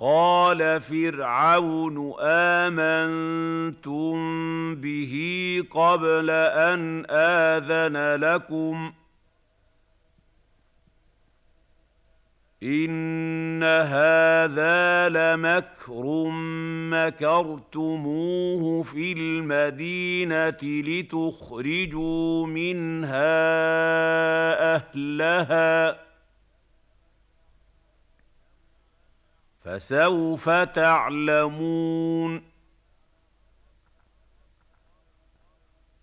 قال فرعون آمنتم به قبل أن آذن لكم إن هذا لمكر مكرتموه في المدينة لتخرجوا منها أهلها فسوف تعلمون